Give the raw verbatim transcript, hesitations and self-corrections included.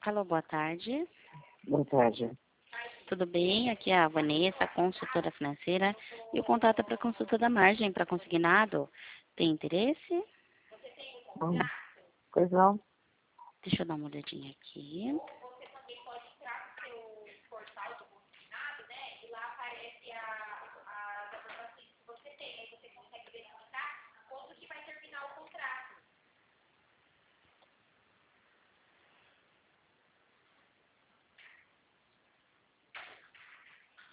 Alô, boa tarde. Boa tarde. Tudo bem? Aqui é a Vanessa, consultora financeira. E o contato é para consulta da margem para consignado. Tem interesse? Hum, Pois não. Deixa eu dar uma olhadinha aqui.